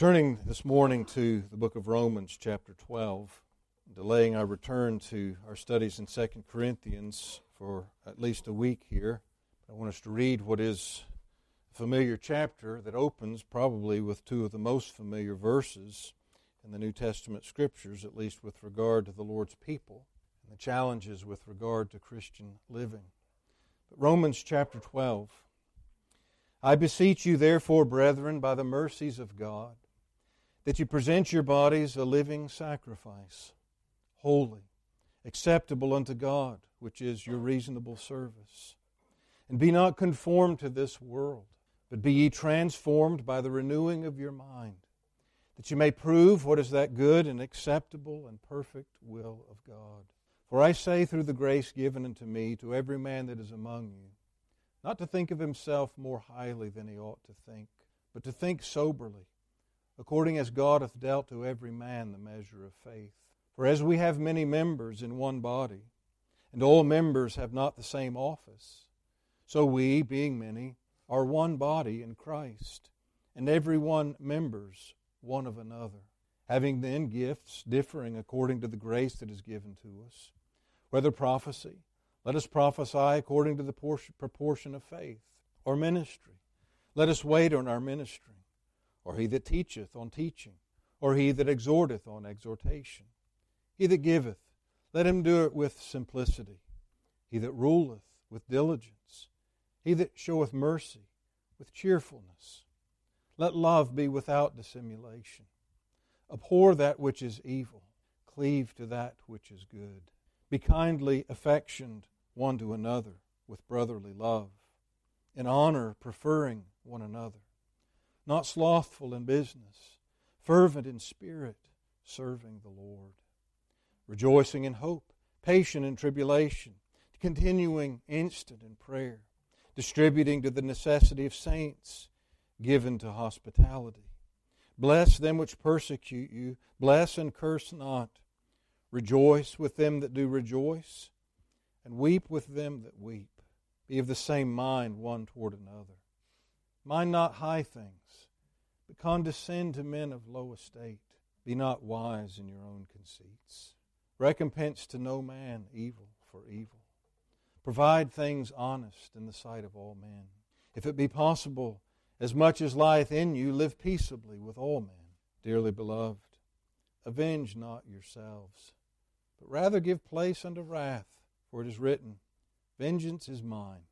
We're turning this morning to the book of Romans, chapter 12, delaying our return to our studies in 2 Corinthians for at least a week here. I want us to read what is a familiar chapter that opens probably with two of the most familiar verses in the New Testament Scriptures, at least with regard to the Lord's people and the challenges with regard to Christian living. But Romans chapter 12. I beseech you, therefore, brethren, by the mercies of God, that you present your bodies a living sacrifice, holy, acceptable unto God, which is your reasonable service. And be not conformed to this world, but be ye transformed by the renewing of your mind, that you may prove what is that good and acceptable and perfect will of God. For I say through the grace given unto me to every man that is among you, not to think of himself more highly than he ought to think, but to think soberly, according as God hath dealt to every man the measure of faith. For as we have many members in one body, and all members have not the same office, so we, being many, are one body in Christ, and every one members one of another, having then gifts differing according to the grace that is given to us, whether prophecy, let us prophesy according to the proportion of faith, or ministry. Let us wait on our ministry. Or he that teacheth on teaching, or he that exhorteth on exhortation. He that giveth, let him do it with simplicity. He that ruleth, with diligence. He that showeth mercy, with cheerfulness. Let love be without dissimulation. Abhor that which is evil. Cleave to that which is good. Be kindly affectioned one to another with brotherly love, in honor preferring one another, not slothful in business, fervent in spirit, serving the Lord, rejoicing in hope, patient in tribulation, continuing instant in prayer, distributing to the necessity of saints, given to hospitality. Bless them which persecute you, bless and curse not. Rejoice with them that do rejoice, and weep with them that weep. Be of the same mind one toward another. Mind not high things, but condescend to men of low estate. Be not wise in your own conceits. Recompense to no man evil for evil. Provide things honest in the sight of all men. If it be possible, as much as lieth in you, live peaceably with all men. Dearly beloved, avenge not yourselves, but rather give place unto wrath, for it is written, Vengeance is mine,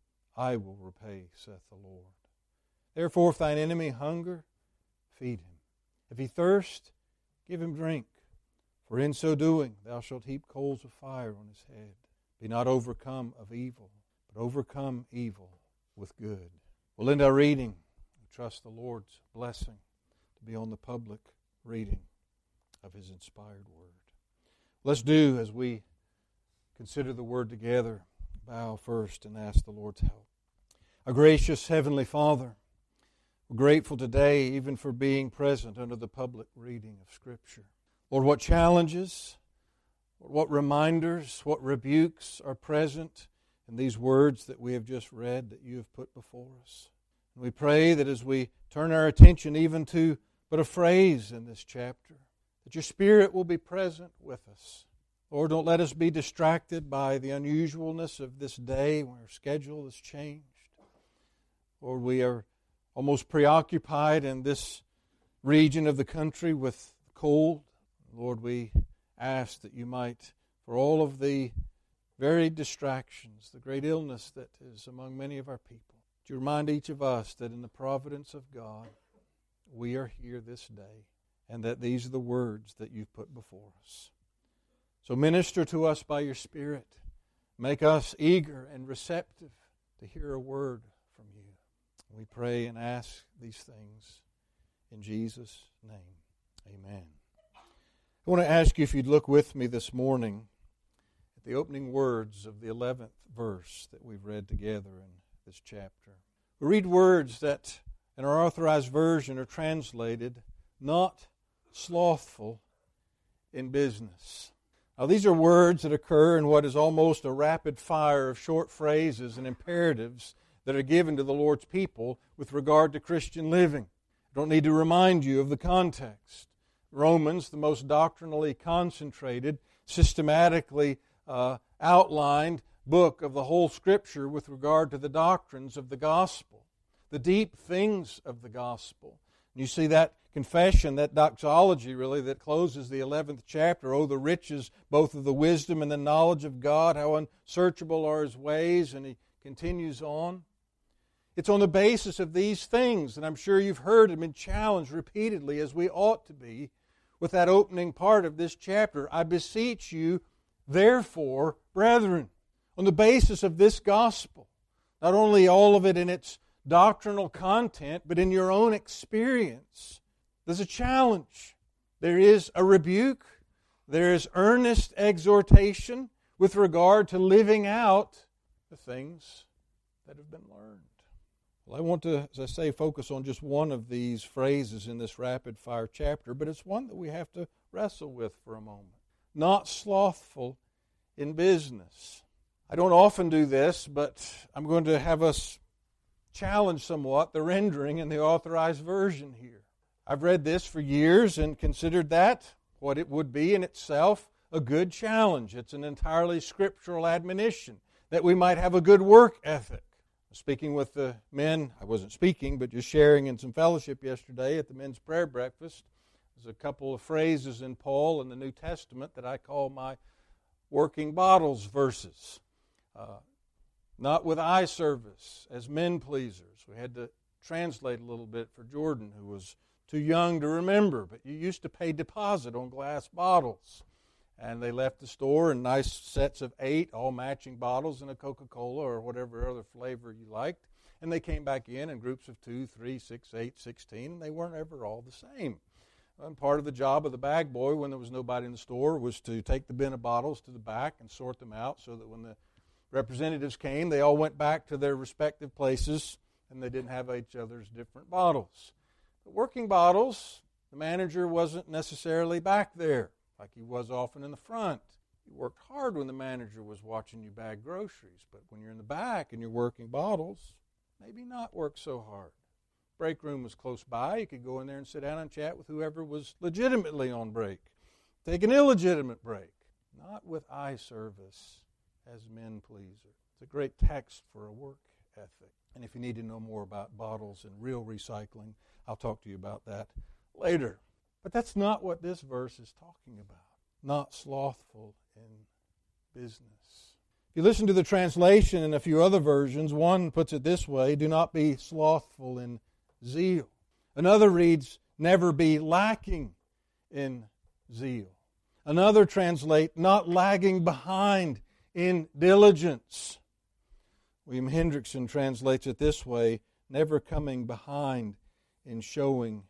I will repay, saith the Lord. Therefore, if thine enemy hunger, feed him. If he thirst, give him drink. For in so doing, thou shalt heap coals of fire on his head. Be not overcome of evil, but overcome evil with good. We'll end our reading. We trust the Lord's blessing to be on the public reading of His inspired Word. Let's do as we consider the Word together. Bow first and ask the Lord's help. Our gracious Heavenly Father, we're grateful today even for being present under the public reading of Scripture. Lord, what challenges, what reminders, what rebukes are present in these words that we have just read that you have put before us. And we pray that as we turn our attention even to but a phrase in this chapter, that your Spirit will be present with us. Lord, don't let us be distracted by the unusualness of this day when our schedule has changed. Lord, we are almost preoccupied in this region of the country with cold. Lord, we ask that you might, for all of the varied distractions, the great illness that is among many of our people, to remind each of us that in the providence of God, we are here this day, and that these are the words that you've put before us. So minister to us by your Spirit. Make us eager and receptive to hear a word from you. We pray and ask these things in Jesus' name. Amen. I want to ask you if you'd look with me this morning at the opening words of the 11th verse that we've read together in this chapter. We read words that in our Authorized Version are translated, not slothful in business. Now, these are words that occur in what is almost a rapid fire of short phrases and imperatives that are given to the Lord's people with regard to Christian living. I don't need to remind you of the context. Romans, the most doctrinally concentrated, systematically outlined book of the whole Scripture with regard to the doctrines of the gospel, the deep things of the gospel. You see that confession, that doxology really, that closes the 11th chapter. Oh, the riches both of the wisdom and the knowledge of God, how unsearchable are His ways, and he continues on. It's on the basis of these things, and I'm sure you've heard and been challenged repeatedly, as we ought to be, with that opening part of this chapter. I beseech you, therefore, brethren, on the basis of this gospel, not only all of it in its doctrinal content, but in your own experience, there's a challenge. There is a rebuke. There is earnest exhortation with regard to living out the things that have been learned. Well, I want to, as I say, focus on just one of these phrases in this rapid-fire chapter, but it's one that we have to wrestle with for a moment. Not slothful in business. I don't often do this, but I'm going to have us challenge somewhat the rendering in the Authorized Version here. I've read this for years and considered that what it would be in itself a good challenge. It's an entirely scriptural admonition that we might have a good work ethic. Speaking with the men, I wasn't speaking, but just sharing in some fellowship yesterday at the men's prayer breakfast. There's a couple of phrases in Paul in the New Testament that I call my working bottles verses. Not with eye service, as men pleasers. We had to translate a little bit for Jordan, who was too young to remember, but you used to pay deposit on glass bottles. And they left the store in nice sets of 8, all matching bottles, and a Coca-Cola or whatever other flavor you liked. And they came back in groups of 2, 3, 6, 8, 16, and they weren't ever all the same. And part of the job of the bag boy when there was nobody in the store was to take the bin of bottles to the back and sort them out so that when the representatives came, they all went back to their respective places and they didn't have each other's different bottles. But working bottles, the manager wasn't necessarily back there like he was often in the front. You worked hard when the manager was watching you bag groceries, but when you're in the back and you're working bottles, maybe not work so hard. Break room was close by. You could go in there and sit down and chat with whoever was legitimately on break. Take an illegitimate break. Not with eye service as men pleaser. It's a great text for a work ethic. And if you need to know more about bottles and real recycling, I'll talk to you about that later. But that's not what this verse is talking about. Not slothful in business. If you listen to the translation in a few other versions, one puts it this way: do not be slothful in zeal. Another reads, never be lacking in zeal. Another translate, not lagging behind in diligence. William Hendrickson translates it this way: never coming behind in showing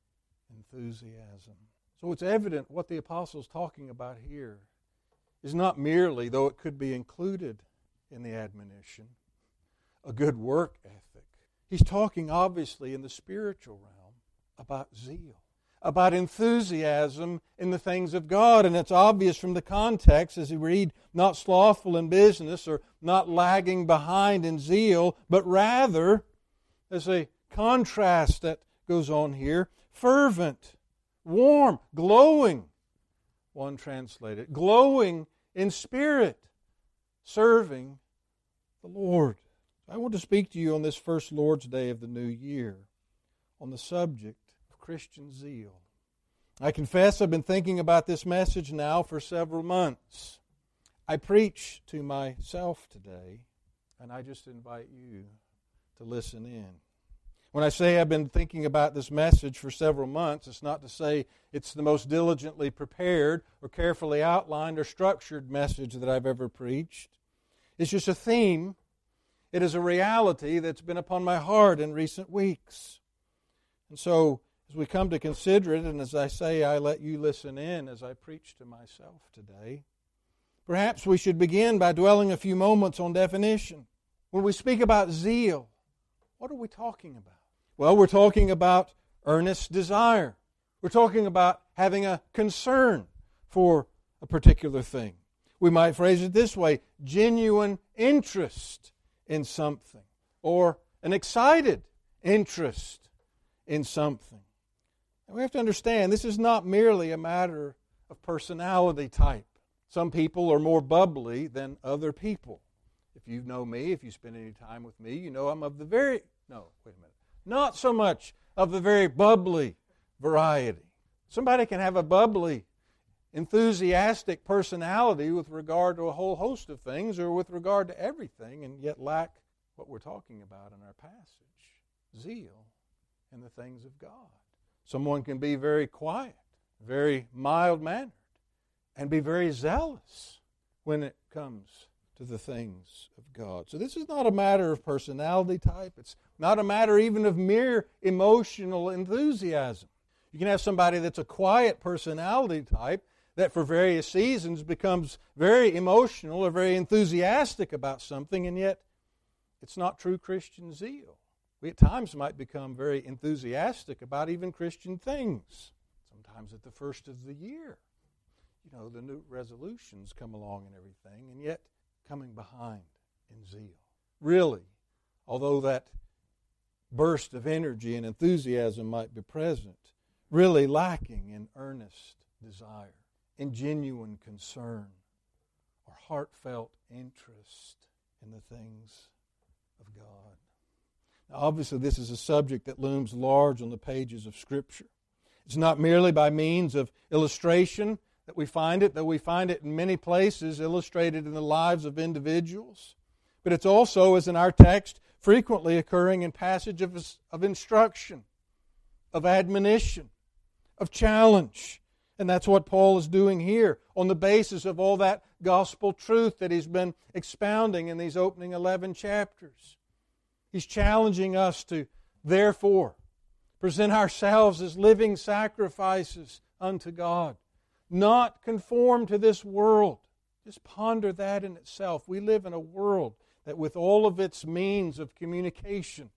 enthusiasm. So it's evident what the apostle's talking about here is not merely, though it could be included in the admonition, a good work ethic. He's talking obviously in the spiritual realm about zeal, about enthusiasm in the things of God. And it's obvious from the context as you read, not slothful in business or not lagging behind in zeal, but rather, there's a contrast that goes on here, fervent, warm, glowing, one translated, glowing in spirit, serving the Lord. I want to speak to you on this first Lord's Day of the new year on the subject of Christian zeal. I confess I've been thinking about this message now for several months. I preach to myself today, and I just invite you to listen in. When I say I've been thinking about this message for several months, it's not to say it's the most diligently prepared or carefully outlined or structured message that I've ever preached. It's just a theme. It is a reality that's been upon my heart in recent weeks. And so, as we come to consider it, and as I say, I let you listen in as I preach to myself today, perhaps we should begin by dwelling a few moments on definition. When we speak about zeal, what are we talking about? Well, we're talking about earnest desire. We're talking about having a concern for a particular thing. We might phrase it this way: genuine interest in something, or an excited interest in something. And we have to understand this is not merely a matter of personality type. Some people are more bubbly than other people. If you know me, if you spend any time with me, you know I'm of the not so much of the very bubbly variety. Somebody can have a bubbly, enthusiastic personality with regard to a whole host of things or with regard to everything and yet lack what we're talking about in our passage, zeal in the things of God. Someone can be very quiet, very mild-mannered, and be very zealous when it comes to the things of God. So this is not a matter of personality type. It's not a matter even of mere emotional enthusiasm. You can have somebody that's a quiet personality type that for various seasons becomes very emotional or very enthusiastic about something, and yet it's not true Christian zeal. We at times might become very enthusiastic about even Christian things. Sometimes at the first of the year, the new resolutions come along and everything, and yet coming behind in zeal. Really, although that burst of energy and enthusiasm might be present, really lacking in earnest desire, in genuine concern, or heartfelt interest in the things of God. Now, obviously, this is a subject that looms large on the pages of Scripture. It's not merely by means of illustration that we find it, though we find it in many places illustrated in the lives of individuals. But it's also, as in our text, frequently occurring in passages of instruction, of admonition, of challenge. And that's what Paul is doing here on the basis of all that gospel truth that he's been expounding in these opening 11 chapters. He's challenging us to, therefore, present ourselves as living sacrifices unto God, not conform to this world. Just ponder that in itself. We live in a world that with all of its means of communication,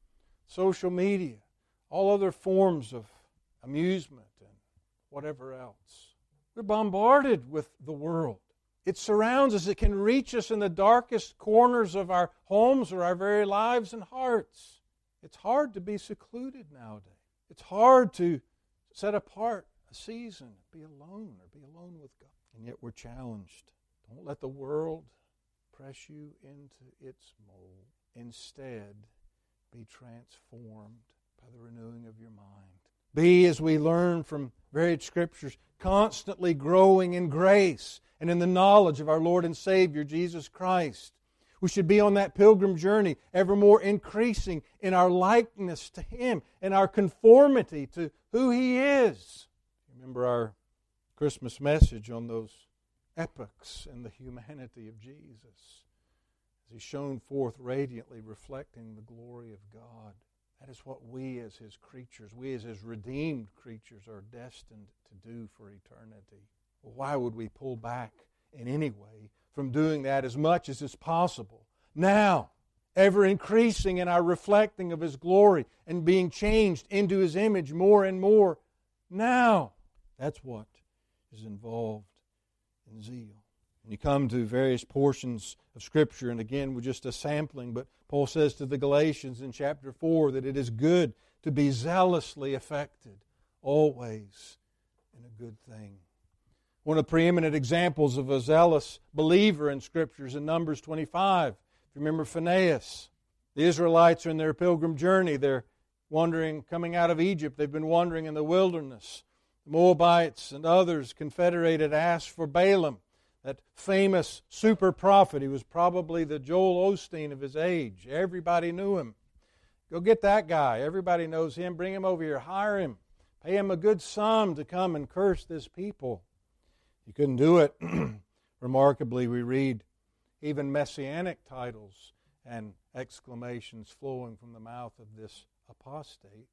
social media, all other forms of amusement and whatever else, we're bombarded with the world. It surrounds us. It can reach us in the darkest corners of our homes or our very lives and hearts. It's hard to be secluded nowadays. It's hard to set apart a season, be alone with God. And yet we're challenged. Don't let the world press you into its mold. Instead, be transformed by the renewing of your mind. Be, as we learn from varied Scriptures, constantly growing in grace and in the knowledge of our Lord and Savior, Jesus Christ. We should be on that pilgrim journey, ever more increasing in our likeness to Him and our conformity to who He is. Remember our Christmas message on those epochs in the humanity of Jesus, as He shone forth radiantly, reflecting the glory of God. That is what we as His creatures, we as His redeemed creatures are destined to do for eternity. Well, why would we pull back in any way from doing that as much as is possible? Now, ever increasing in our reflecting of His glory and being changed into His image more and more. Now, that's what is involved in zeal. When you come to various portions of Scripture, and again, we're just a sampling, but Paul says to the Galatians in chapter 4 that it is good to be zealously affected, always in a good thing. One of the preeminent examples of a zealous believer in Scripture is in Numbers 25. If you remember Phinehas, the Israelites are in their pilgrim journey. They're wandering, coming out of Egypt. They've been wandering in the wilderness. The Moabites and others confederated asked for Balaam, that famous super prophet. He was probably the Joel Osteen of his age. Everybody knew him. Go get that guy. Everybody knows him. Bring him over here. Hire him. Pay him a good sum to come and curse this people. He couldn't do it. Remarkably, we read even messianic titles and exclamations flowing from the mouth of this apostate.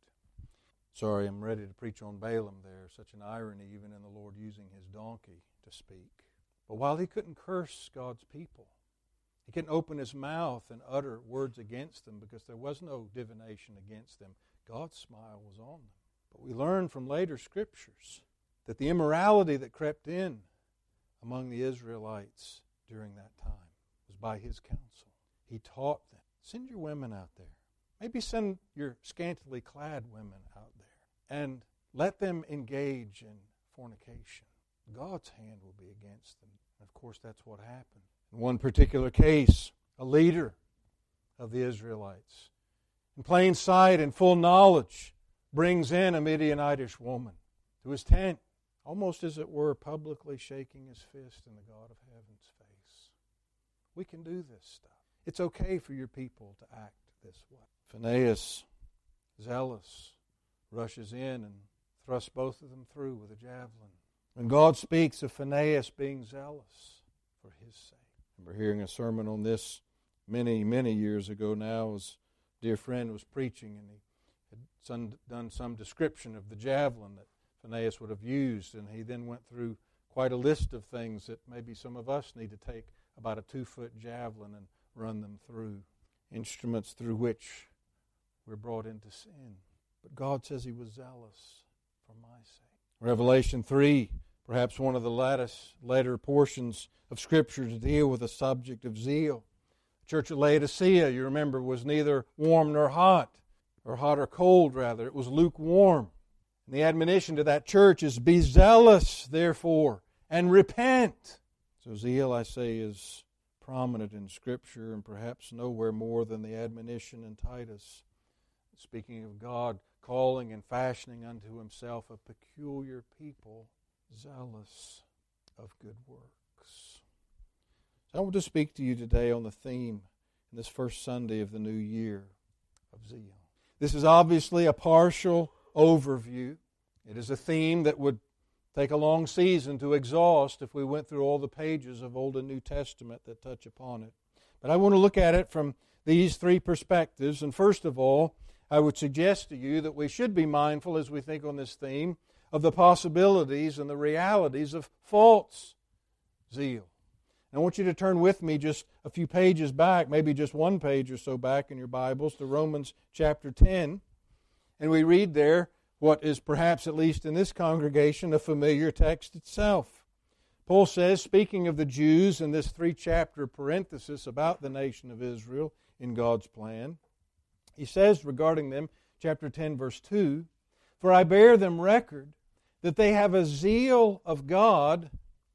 Sorry, I'm ready to preach on Balaam there. Such an irony, even in the Lord using His donkey to speak. But while he couldn't curse God's people, he couldn't open his mouth and utter words against them because there was no divination against them. God's smile was on them. But we learn from later Scriptures that the immorality that crept in among the Israelites during that time was by His counsel. He taught them, send your women out there. Maybe send your scantily clad women out there and let them engage in fornication. God's hand will be against them. And of course, that's what happened. In one particular case, a leader of the Israelites, in plain sight and full knowledge, brings in a Midianitish woman to his tent, almost as it were publicly shaking his fist in the God of heaven's face. We can do this stuff. It's okay for your people to act this way. Phinehas, zealous, rushes in and thrusts both of them through with a javelin. When God speaks of Phinehas being zealous for his sake. I remember hearing a sermon on this many, many years ago now as a dear friend was preaching, and he had done some description of the javelin that Phinehas would have used, and he then went through quite a list of things that maybe some of us need to take about a 2-foot javelin and run them through. Instruments through which we're brought into sin. But God says He was zealous for my sake. Revelation 3, perhaps one of the later portions of Scripture to deal with the subject of zeal. The church at Laodicea, you remember, was neither warm nor hot, or hot or cold rather. It was lukewarm. And the admonition to that church is, be zealous, therefore, and repent. So zeal, I say, is prominent in Scripture, and perhaps nowhere more than the admonition in Titus, speaking of God calling and fashioning unto Himself a peculiar people, zealous of good works. So I want to speak to you today on the theme in this first Sunday of the new year of zeal. This is obviously a partial overview. It is a theme that would take a long season to exhaust if we went through all the pages of Old and New Testament that touch upon it. But I want to look at it from these three perspectives. And first of all, I would suggest to you that we should be mindful as we think on this theme of the possibilities and the realities of false zeal. And I want you to turn with me just a few pages back, maybe just one page or so back in your Bibles, to Romans chapter 10. And we read there what is perhaps, at least in this congregation, a familiar text itself. Paul says, speaking of the Jews in this 3-chapter parenthesis about the nation of Israel in God's plan, he says regarding them, chapter 10, verse 2, for I bear them record that they have a zeal of God,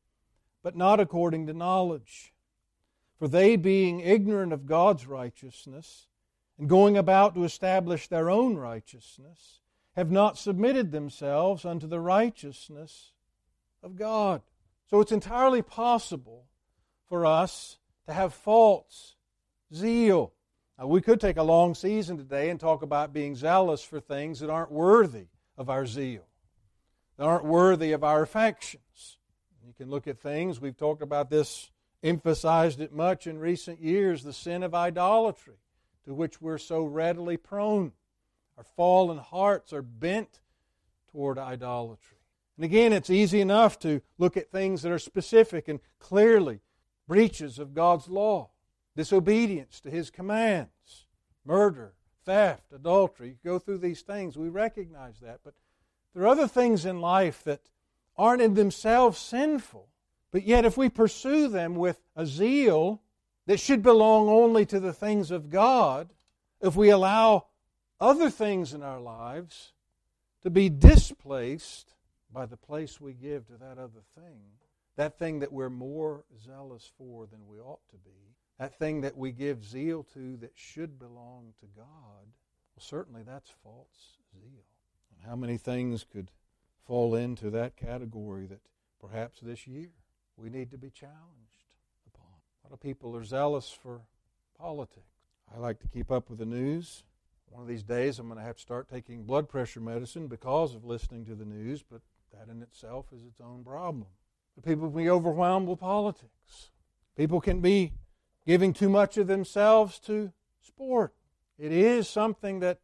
but not according to knowledge. For they, being ignorant of God's righteousness, and going about to establish their own righteousness, have not submitted themselves unto the righteousness of God. So it's entirely possible for us to have false zeal. Now, we could take a long season today and talk about being zealous for things that aren't worthy of our zeal, that aren't worthy of our affections. You can look at things, we've talked about this, emphasized it much in recent years, the sin of idolatry, to which we're so readily prone. Our fallen hearts are bent toward idolatry. And again, it's easy enough to look at things that are specific and clearly breaches of God's law, disobedience to His commands, murder, theft, adultery. You go through these things, we recognize that. But there are other things in life that aren't in themselves sinful, but yet if we pursue them with a zeal that should belong only to the things of God, if we allow other things in our lives to be displaced by the place we give to that other thing, that thing that we're more zealous for than we ought to be, that thing that we give zeal to that should belong to God, well, certainly that's false zeal. And how many things could fall into that category that perhaps this year we need to be challenged upon? A lot of people are zealous for politics. I like to keep up with the news. One of these days I'm going to have to start taking blood pressure medicine because of listening to the news, but that in itself is its own problem. But people can be overwhelmed with politics. People can be giving too much of themselves to sport. It is something that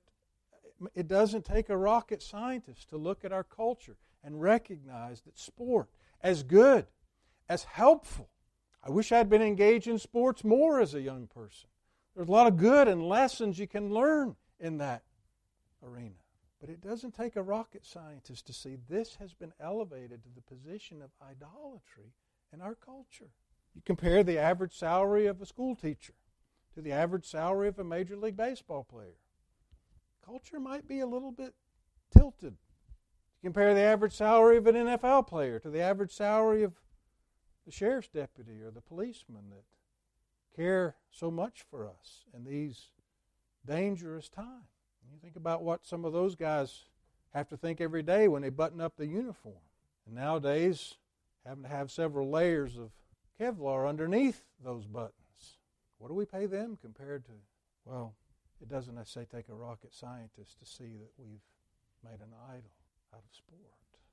it doesn't take a rocket scientist to look at our culture and recognize that sport, as good, as helpful. I wish I'd been engaged in sports more as a young person. There's a lot of good and lessons you can learn in that arena. But it doesn't take a rocket scientist to see this has been elevated to the position of idolatry in our culture. You compare the average salary of a school teacher to the average salary of a Major League Baseball player. culture might be a little bit tilted. Compare the average salary of an NFL player to the average salary of the sheriff's deputy or the policeman that care so much for us in these dangerous times. You think about what some of those guys have to think every day when they button up the uniform. And nowadays, having to have several layers of Kevlar underneath those buttons. What do we pay them compared to? Well, it doesn't necessarily take a rocket scientist to see that we've made an idol out of sport.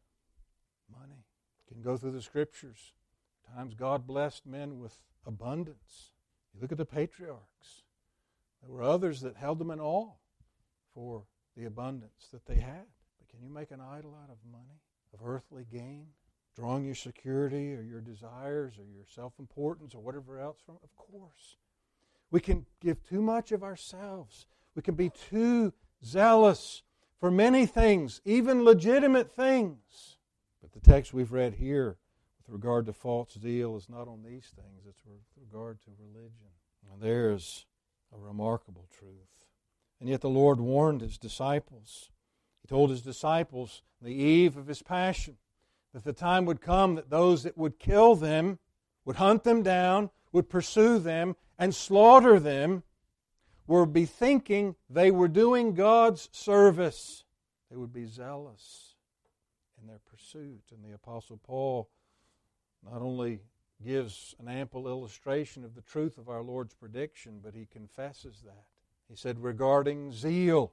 Money. You can go through the Scriptures. Times God blessed men with abundance. You look at the patriarchs. There were others that held them in awe for the abundance that they had. But can you make an idol out of money, of earthly gain, drawing your security or your desires or your self-importance or whatever else from? Of course. We can give too much of ourselves. We can be too zealous for many things, even legitimate things. But the text we've read here with regard to false zeal is not on these things. It's with regard to religion. And there's a remarkable truth. And yet the Lord warned His disciples. He told His disciples on the eve of His passion that the time would come that those that would kill them, would hunt them down, would pursue them, and slaughter them, would be thinking they were doing God's service. They would be zealous in their pursuit. And the Apostle Paul not only gives an ample illustration of the truth of our Lord's prediction, but he confesses that. He said, regarding zeal,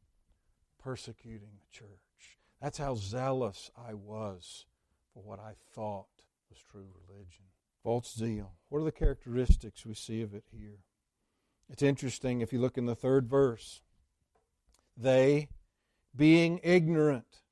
persecuting the church. That's how zealous I was for what I thought was true religion. False zeal. What are the characteristics we see of it here? It's interesting if you look in the 3rd verse. They, being ignorant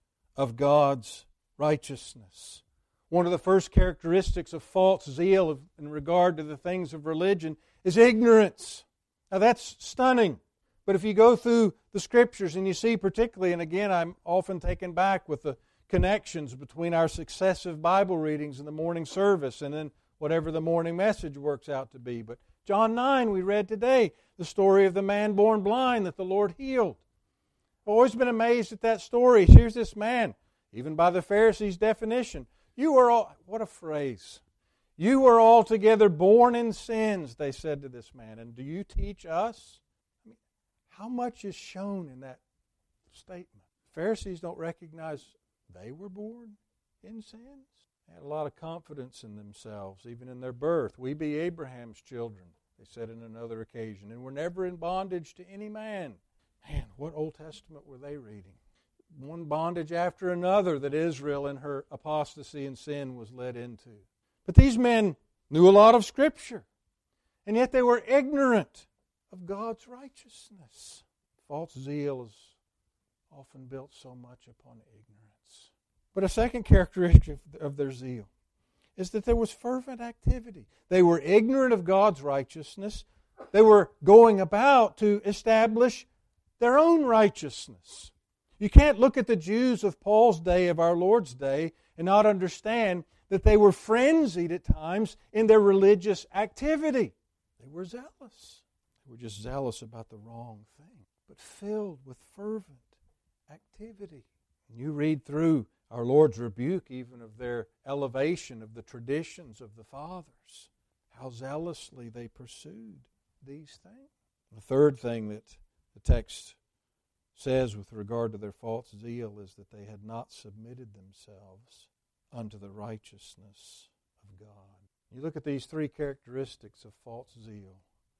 of God's righteousness. One of the first characteristics of false zeal in regard to the things of religion is ignorance. Now that's stunning. But if you go through the Scriptures and you see particularly, and again I'm often taken back with the connections between our successive Bible readings in the morning service and then whatever the morning message works out to be. But John 9 we read today, the story of the man born blind that the Lord healed. I've always been amazed at that story. Here's this man, even by the Pharisees' definition. You are all, what a phrase. You are altogether born in sins, they said to this man. And do you teach us? I mean, how much is shown in that statement? Pharisees don't recognize they were born in sins. They had a lot of confidence in themselves, even in their birth. We be Abraham's children, they said in another occasion, and we're never in bondage to any man. Man, what Old Testament were they reading? One bondage after another that Israel in her apostasy and sin was led into. But these men knew a lot of Scripture, and yet they were ignorant of God's righteousness. False zeal is often built so much upon ignorance. But a second characteristic of their zeal is that there was fervent activity. They were ignorant of God's righteousness. They were going about to establish their own righteousness. You can't look at the Jews of Paul's day, of our Lord's day, and not understand that they were frenzied at times in their religious activity. They were zealous. They were just zealous about the wrong thing, but filled with fervent activity. And you read through our Lord's rebuke even of their elevation of the traditions of the fathers, how zealously they pursued these things. The third thing that the text says with regard to their false zeal is that they had not submitted themselves unto the righteousness of God. You look at these three characteristics of false zeal: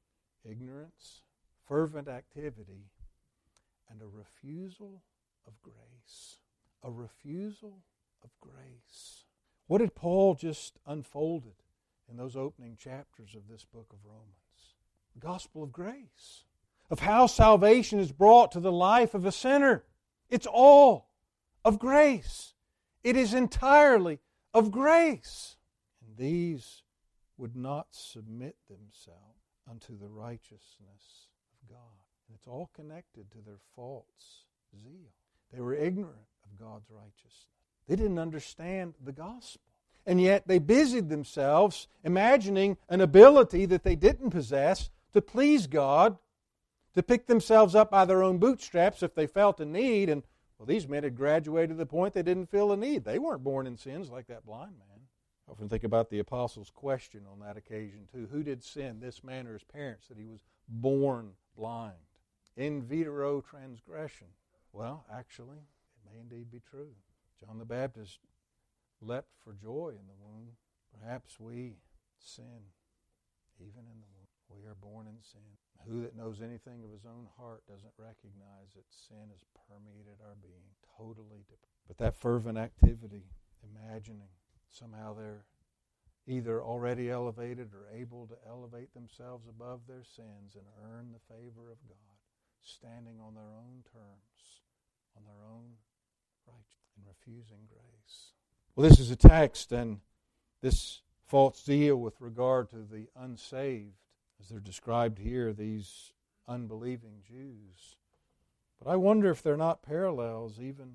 ignorance, fervent activity, and a refusal of grace. A refusal of grace. What did Paul just unfolded in those opening chapters of this book of Romans? The gospel of grace. Of how salvation is brought to the life of a sinner. It's all of grace. It is entirely of grace. And these would not submit themselves unto the righteousness of God. And it's all connected to their false zeal. They were ignorant of God's righteousness. They didn't understand the gospel. And yet they busied themselves imagining an ability that they didn't possess to please God to pick themselves up by their own bootstraps if they felt a need. And, well, these men had graduated to the point they didn't feel a need. They weren't born in sins like that blind man. I often think about the apostles' question on that occasion, too. Who did sin, this man or his parents, that he was born blind? In vitro transgression. Well, actually, it may indeed be true. John the Baptist leapt for joy in the womb. Perhaps we sin, even in the womb. We are born in sin. Who that knows anything of his own heart doesn't recognize that sin has permeated our being totally different. But that fervent activity, imagining somehow they're either already elevated or able to elevate themselves above their sins and earn the favor of God, standing on their own terms, on their own righteousness, and refusing grace. Well, this is a text, and this false zeal with regard to the unsaved, as they're described here, these unbelieving Jews. But I wonder if they're not parallels, even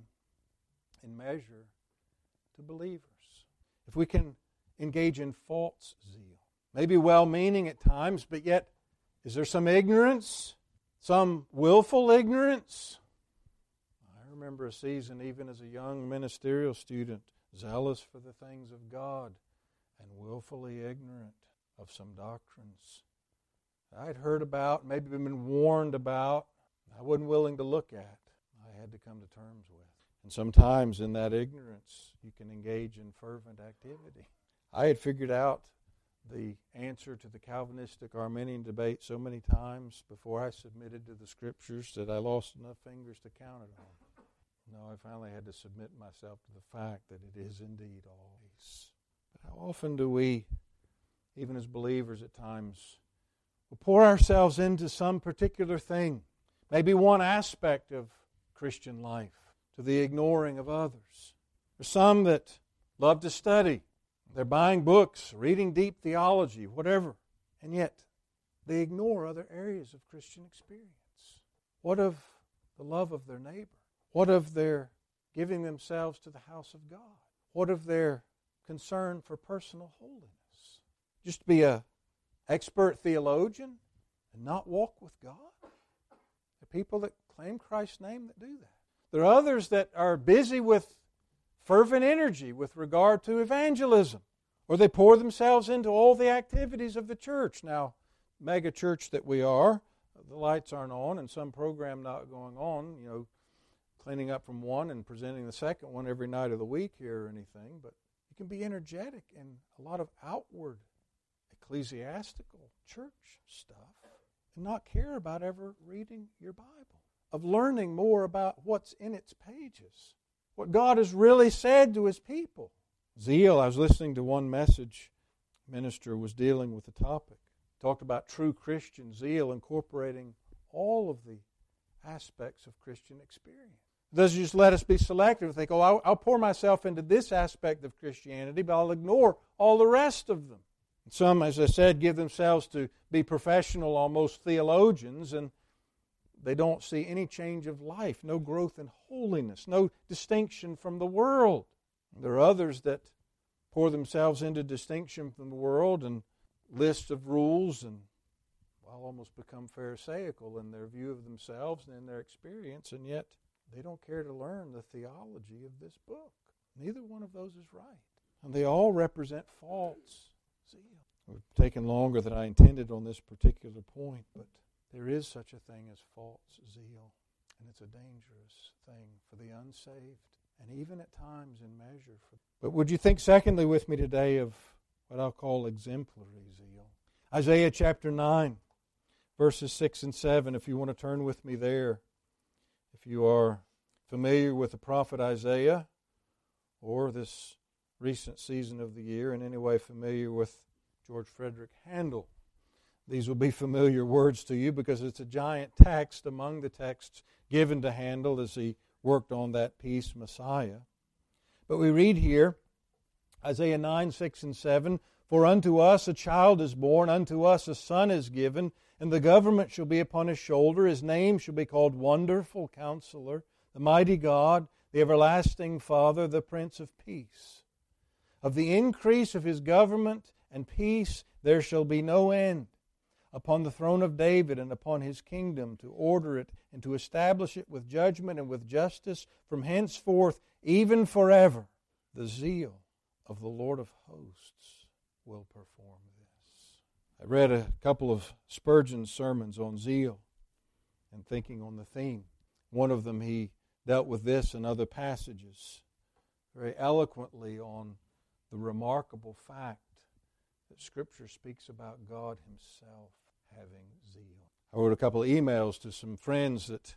in measure, to believers. If we can engage in false zeal, maybe well-meaning at times, but yet is there some ignorance, some willful ignorance? I remember a season, even as a young ministerial student, zealous for the things of God and willfully ignorant of some doctrines I'd heard about, maybe been warned about, I wasn't willing to look at. I had to come to terms with. And sometimes in that ignorance, you can engage in fervent activity. I had figured out the answer to the Calvinistic Arminian debate so many times before I submitted to the Scriptures that I lost enough fingers to count it on. No, I finally had to submit myself to the fact that it is indeed always. But how often do we, even as believers at times, we'll pour ourselves into some particular thing, maybe one aspect of Christian life, to the ignoring of others. There's some that love to study. They're buying books, reading deep theology, whatever, and yet they ignore other areas of Christian experience. What of the love of their neighbor? What of their giving themselves to the house of God? What of their concern for personal holiness? Just to be an expert theologian and not walk with God? The people that claim Christ's name that do that. There are others that are busy with fervent energy with regard to evangelism, or they pour themselves into all the activities of the church. Now, mega church that we are, the lights aren't on and some program not going on, cleaning up from one and presenting the second one every night of the week here or anything, but you can be energetic in a lot of outward ecclesiastical church stuff and not care about ever reading your Bible, of learning more about what's in its pages, what God has really said to His people. Zeal, I was listening to one message, minister was dealing with the topic. Talked about true Christian zeal incorporating all of the aspects of Christian experience. It doesn't just let us be selective and think, I'll pour myself into this aspect of Christianity, but I'll ignore all the rest of them. And some, as I said, give themselves to be professional, almost theologians, and they don't see any change of life, no growth in holiness, no distinction from the world. There are others that pour themselves into distinction from the world and lists of rules and almost become pharisaical in their view of themselves and in their experience, and yet they don't care to learn the theology of this book. Neither one of those is right. And they all represent false zeal. We've taken longer than I intended on this particular point, but there is such a thing as false zeal, and it's a dangerous thing for the unsaved, and even at times in measure. But would you think secondly with me today of what I'll call exemplary zeal? Isaiah chapter 9, verses 6 and 7, if you want to turn with me there. If you are familiar with the prophet Isaiah, or this recent season of the year, in any way familiar with George Frederick Handel, these will be familiar words to you because it's a giant text among the texts given to Handel as he worked on that piece, Messiah. But we read here, Isaiah 9, 6 and 7, "For unto us a child is born, unto us a son is given, and the government shall be upon his shoulder. His name shall be called Wonderful Counselor, the Mighty God, the Everlasting Father, the Prince of Peace. Of the increase of his government and peace there shall be no end, upon the throne of David and upon his kingdom, to order it and to establish it with judgment and with justice from henceforth, even forever. The zeal of the Lord of hosts will perform this. I read a couple of Spurgeon's sermons on zeal and thinking on the theme. One of them he dealt with this and other passages very eloquently on the remarkable fact that Scripture speaks about God Himself having zeal. I wrote a couple of emails to some friends that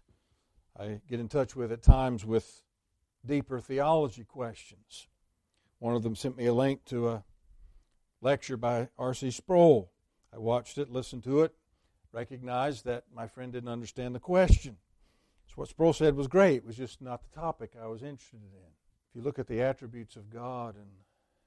I get in touch with at times with deeper theology questions. One of them sent me a link to a lecture by R.C. Sproul. I watched it, listened to it, recognized that my friend didn't understand the question. So what Sproul said was great. It was just not the topic I was interested in. If you look at the attributes of God and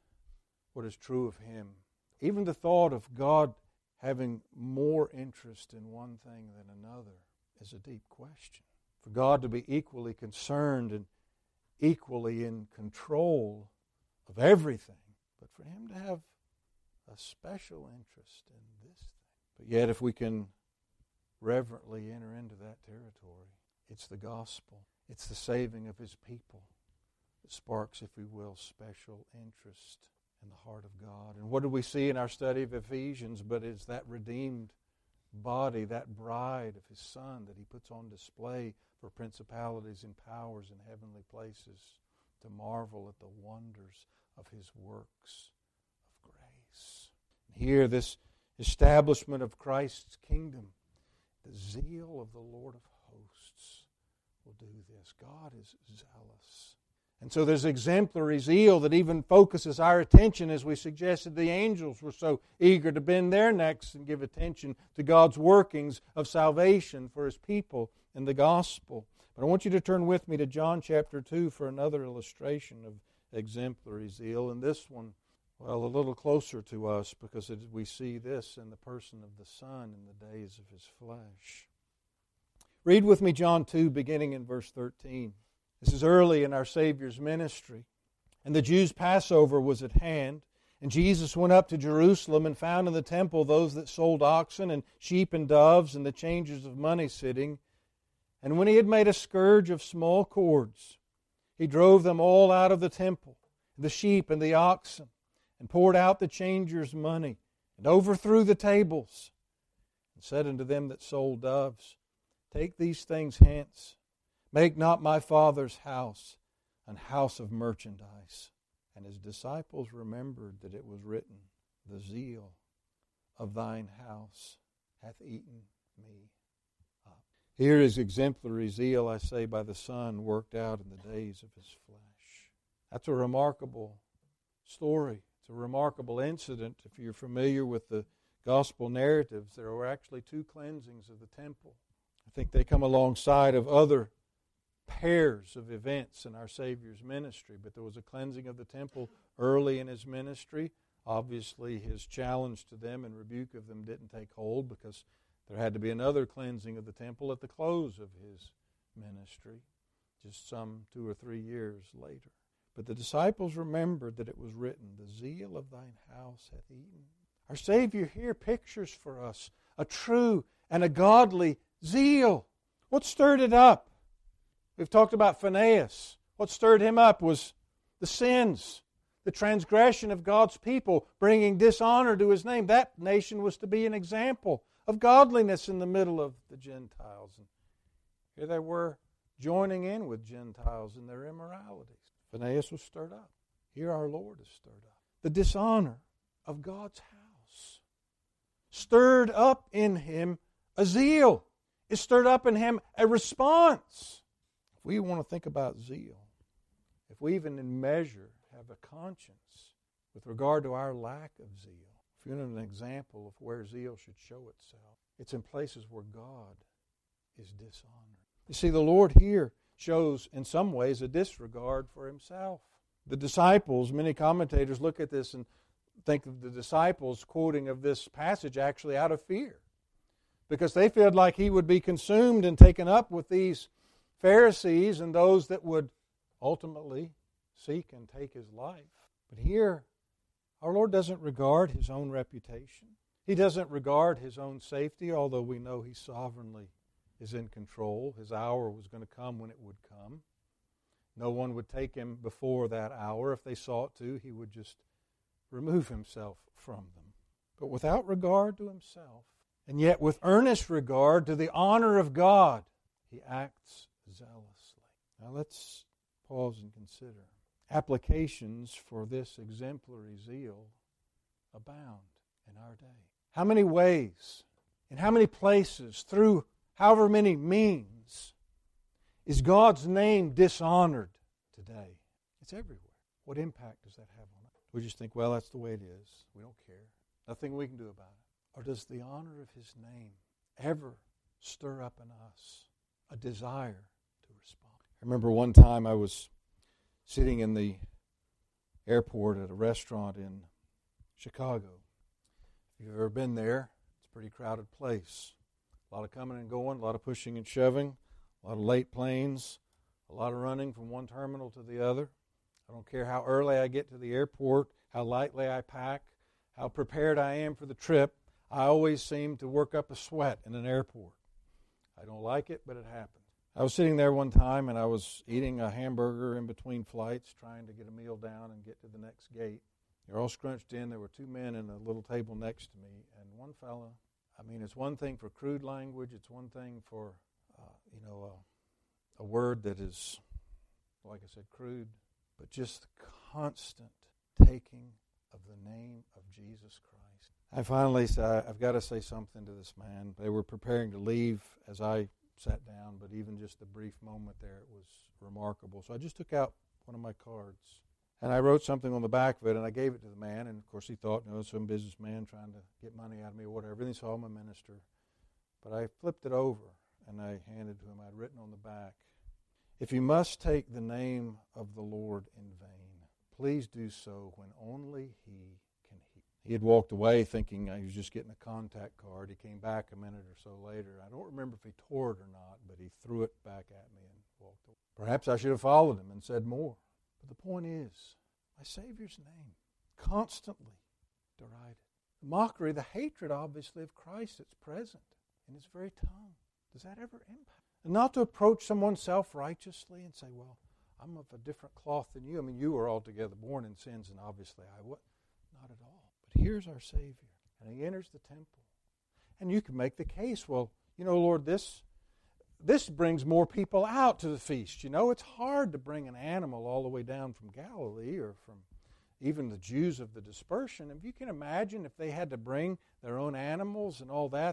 what is true of Him, even the thought of God having more interest in one thing than another is a deep question. For God to be equally concerned and equally in control of everything, but for Him to have a special interest in this thing. But yet if we can reverently enter into that territory, it's the gospel. It's the saving of His people that sparks, if we will, special interest in the heart of God. And what do we see in our study of Ephesians? But it's that redeemed body, that bride of His Son that He puts on display for principalities and powers in heavenly places to marvel at the wonders of His works of grace. And here, this establishment of Christ's kingdom, the zeal of the Lord of hosts will do this. God is zealous. And so there's exemplary zeal that even focuses our attention, as we suggested the angels were so eager to bend their necks and give attention to God's workings of salvation for His people in the gospel. But I want you to turn with me to John chapter 2 for another illustration of exemplary zeal. And this one, well, a little closer to us because we see this in the person of the Son in the days of His flesh. Read with me John 2, beginning in verse 13. This is early in our Savior's ministry. And the Jews' Passover was at hand. And Jesus went up to Jerusalem and found in the temple those that sold oxen and sheep and doves and the changers of money sitting. And when He had made a scourge of small cords, He drove them all out of the temple, the sheep and the oxen, and poured out the changers' money, and overthrew the tables, and said unto them that sold doves, Take these things hence. Make not my Father's house an house of merchandise. And His disciples remembered that it was written, The zeal of thine house hath eaten me up. Here is exemplary zeal, I say, by the Son worked out in the days of His flesh. That's a remarkable story. It's a remarkable incident. If you're familiar with the gospel narratives, there were actually two cleansings of the temple. I think they come alongside of other pairs of events in our Savior's ministry, but there was a cleansing of the temple early in His ministry. Obviously, His challenge to them and rebuke of them didn't take hold because there had to be another cleansing of the temple at the close of His ministry, just some 2 or 3 years later. But the disciples remembered that it was written, The zeal of thine house hath eaten. Our Savior here pictures for us a true and a godly zeal. What stirred it up? We've talked about Phinehas. What stirred him up was the sins, the transgression of God's people, bringing dishonor to His name. That nation was to be an example of godliness in the middle of the Gentiles. And here they were joining in with Gentiles in their immoralities. Phinehas was stirred up. Here our Lord is stirred up. The dishonor of God's house stirred up in him a zeal. It stirred up in him a response. If we want to think about zeal, if we even in measure have a conscience with regard to our lack of zeal, if you want an example of where zeal should show itself, it's in places where God is dishonored. You see, the Lord here shows in some ways a disregard for Himself. The disciples, many commentators look at this and think of the disciples quoting of this passage actually out of fear, because they felt like He would be consumed and taken up with these Pharisees and those that would ultimately seek and take His life. But here, our Lord doesn't regard His own reputation. He doesn't regard his own safety, although we know he sovereignly is in control. His hour was going to come when it would come. No one would take him before that hour. If they sought to, he would just remove himself from them. But without regard to himself, and yet with earnest regard to the honor of God, he acts zealously. Now let's pause and consider. Applications for this exemplary zeal abound in our day. How many ways, in how many places, through however many means, is God's name dishonored today? It's everywhere. What impact does that have on us? We just think, well, that's the way it is. We don't care. Nothing we can do about it. Or does the honor of His name ever stir up in us a desire to respond? I remember one time I was sitting in the airport at a restaurant in Chicago. If you've ever been there, it's a pretty crowded place. A lot of coming and going, a lot of pushing and shoving, a lot of late planes, a lot of running from one terminal to the other. I don't care how early I get to the airport, how lightly I pack, how prepared I am for the trip, I always seem to work up a sweat in an airport. I don't like it, but it happens. I was sitting there one time and I was eating a hamburger in between flights, trying to get a meal down and get to the next gate. They're all scrunched in. There were two men in a little table next to me, and one fella, it's one thing for crude language, it's one thing for, a word that is, like I said, crude, but just the constant taking of the name of Jesus Christ. I finally said, I've got to say something to this man. They were preparing to leave as I sat down, but even just the brief moment there, it was remarkable. So I just took out one of my cards, and I wrote something on the back of it, and I gave it to the man, and of course he thought, some businessman trying to get money out of me or whatever, and he saw I'm a minister. But I flipped it over, and I handed to him. I'd written on the back, "If you must take the name of the Lord in vain, please do so when only He can hear." He had walked away thinking he was just getting a contact card. He came back a minute or so later. I don't remember if he tore it or not, but he threw it back at me and walked away. Perhaps I should have followed him and said more. But the point is, my Savior's name, constantly derided. The mockery, the hatred, obviously, of Christ that's present in His very tongue. Does that ever impact? And not to approach someone self-righteously and say, well, I'm of a different cloth than you. You were altogether born in sins, and obviously I was. Not at all. But here's our Savior, and He enters the temple. And you can make the case, well, Lord, this brings more people out to the feast. It's hard to bring an animal all the way down from Galilee or from even the Jews of the dispersion. If you can imagine if they had to bring their own animals and all that,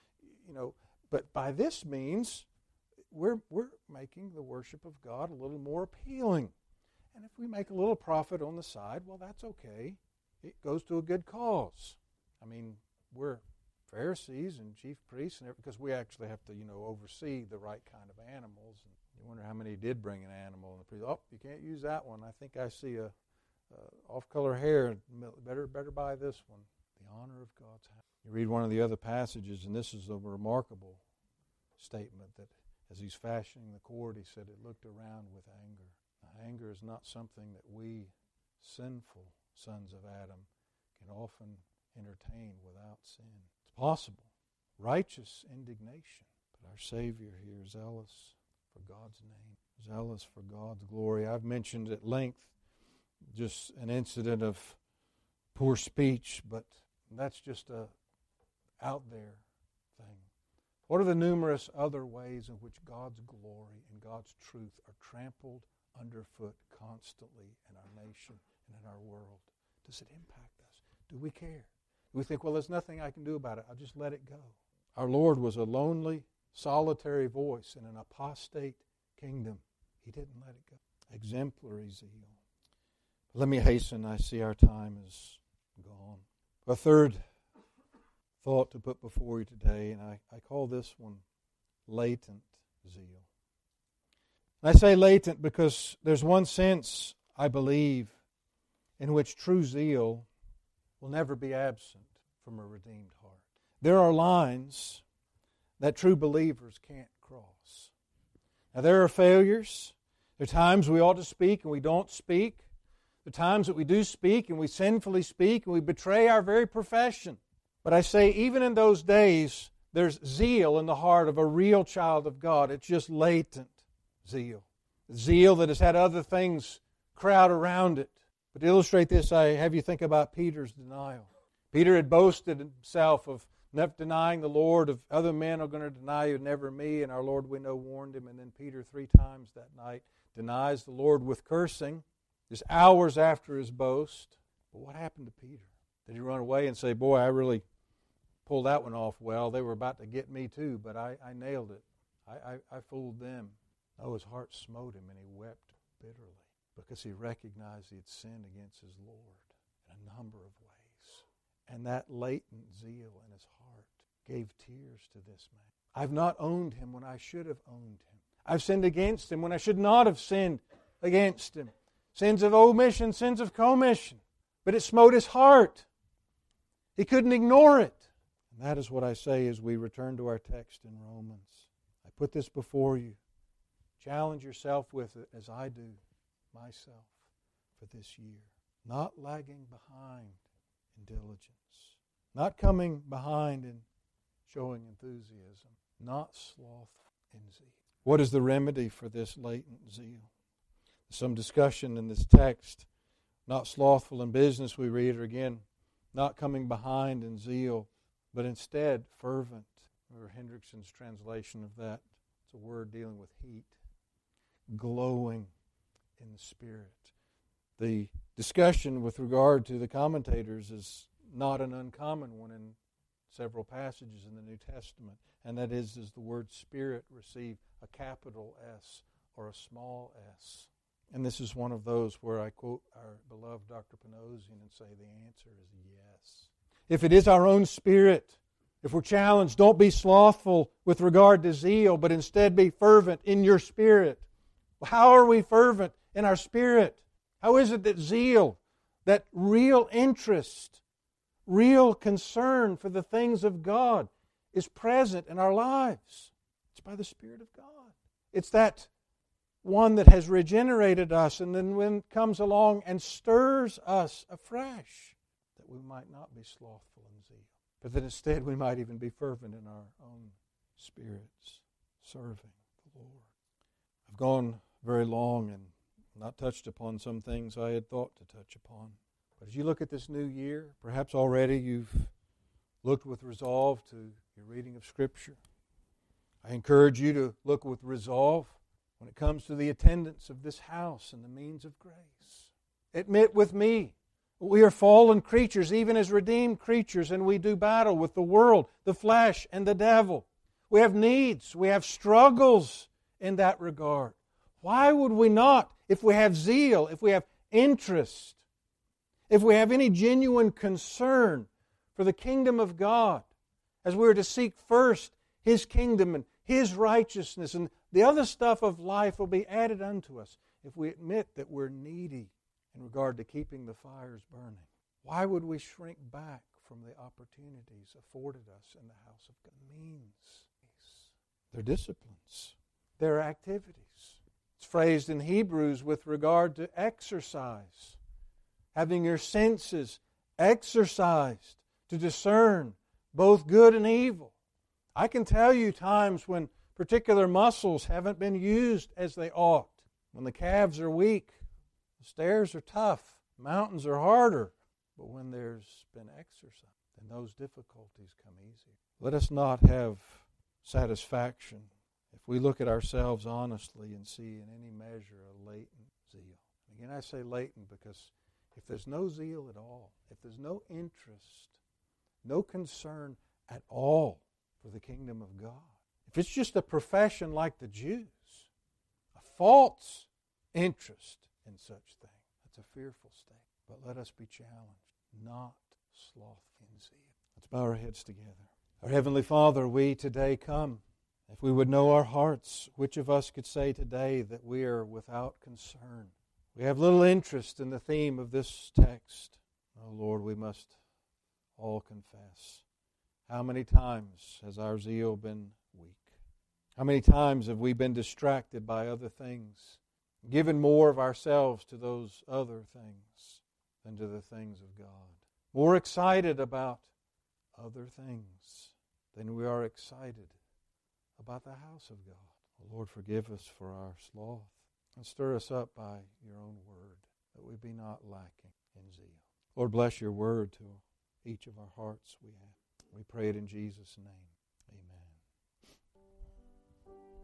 but by this means, we're making the worship of God a little more appealing. And if we make a little profit on the side, well, that's okay. It goes to a good cause. We're Pharisees and chief priests, and because we actually have to, oversee the right kind of animals. And you wonder how many did bring an animal, and the priest, you can't use that one. I think I see a off-color hair. Better buy this one. The honor of God's house. You read one of the other passages, and this is a remarkable statement that as He's fashioning the cord, He said it looked around with anger. Now, anger is not something that we sinful sons of Adam can often entertain without sin. It's possible. Righteous indignation. But our Savior here, zealous for God's name, zealous for God's glory. I've mentioned at length just an incident of poor speech, but that's just a out there thing. What are the numerous other ways in which God's glory and God's truth are trampled underfoot constantly in our nation and in our world? Does it impact us? Do we care? Do we think, well, there's nothing I can do about it. I'll just let it go. Our Lord was a lonely, solitary voice in an apostate kingdom. He didn't let it go. Exemplary zeal. Let me hasten. I see our time is gone. A third thought to put before you today, and I call this one latent zeal. And I say latent because there's one sense, I believe, in which true zeal will never be absent from a redeemed heart. There are lines that true believers can't cross. Now, there are failures. There are times we ought to speak and we don't speak. There are times that we do speak and we sinfully speak and we betray our very profession. But I say, even in those days, there's zeal in the heart of a real child of God. It's just latent zeal. Zeal that has had other things crowd around it. But to illustrate this, I have you think about Peter's denial. Peter had boasted himself of not denying the Lord, of other men are going to deny you, never me. And our Lord, we know, warned him. And then Peter 3 times that night denies the Lord with cursing, just hours after his boast. But what happened to Peter? Did he run away and say, boy, I really pulled that one off well. They were about to get me too, but I nailed it. I fooled them. No, his heart smote him, and he wept bitterly because he recognized he had sinned against his Lord in a number of ways. And that latent zeal in his heart gave tears to this man. I've not owned him when I should have owned him. I've sinned against him when I should not have sinned against him. Sins of omission, sins of commission. But it smote his heart. He couldn't ignore it. And that is what I say as we return to our text in Romans. I put this before you. Challenge yourself with it as I do myself for this year. Not lagging behind in diligence. Not coming behind in showing enthusiasm. Not slothful in zeal. What is the remedy for this latent zeal? Some discussion in this text. Not slothful in business, we read, or again, not coming behind in zeal, but instead fervent. Or Hendrickson's translation of that. It's a word dealing with heat. Glowing in the Spirit. The discussion with regard to the commentators is not an uncommon one in several passages in the New Testament, and that is, does the word Spirit receive a capital S or a small s? And this is one of those where I quote our beloved Dr. Panosian and say the answer is yes. If it is our own spirit, if we're challenged, don't be slothful with regard to zeal, but instead be fervent in your spirit. How are we fervent in our spirit? How is it that zeal, that real interest, real concern for the things of God is present in our lives? It's by the Spirit of God. It's that one that has regenerated us and then when it comes along and stirs us afresh, that we might not be slothful in zeal, but that instead we might even be fervent in our own spirits, serving the Lord. I've gone very long and not touched upon some things I had thought to touch upon. But as you look at this new year, perhaps already you've looked with resolve to your reading of Scripture. I encourage you to look with resolve when it comes to the attendance of this house and the means of grace. Admit with me, we are fallen creatures, even as redeemed creatures, and we do battle with the world, the flesh, and the devil. We have needs, we have struggles in that regard. Why would we not, if we have zeal, if we have interest, if we have any genuine concern for the kingdom of God, as we are to seek first His kingdom and His righteousness, and the other stuff of life will be added unto us if we admit that we're needy in regard to keeping the fires burning. Why would we shrink back from the opportunities afforded us in the house of God? Means. They're disciplines. They're activities. It's phrased in Hebrews with regard to exercise. Having your senses exercised to discern both good and evil. I can tell you times when particular muscles haven't been used as they ought. When the calves are weak, the stairs are tough, mountains are harder. But when there's been exercise, then those difficulties come easier. Let us not have satisfaction if we look at ourselves honestly and see in any measure a latent zeal. Again, I say latent because if there's no zeal at all, if there's no interest, no concern at all for the kingdom of God, if it's just a profession like the Jews, a false interest in such things, that's a fearful state. But let us be challenged, not slothful in zeal. Let's bow our heads together. Our Heavenly Father, we today come. If we would know our hearts, which of us could say today that we are without concern? We have little interest in the theme of this text. Oh Lord, we must all confess. How many times has our zeal been weak? How many times have we been distracted by other things, given more of ourselves to those other things than to the things of God? More excited about other things than we are excited about the house of God. Oh, Lord, forgive us for our sloth and stir us up by your own word, that we be not lacking in zeal. Lord, bless your word to each of our hearts we have. We pray it in Jesus' name.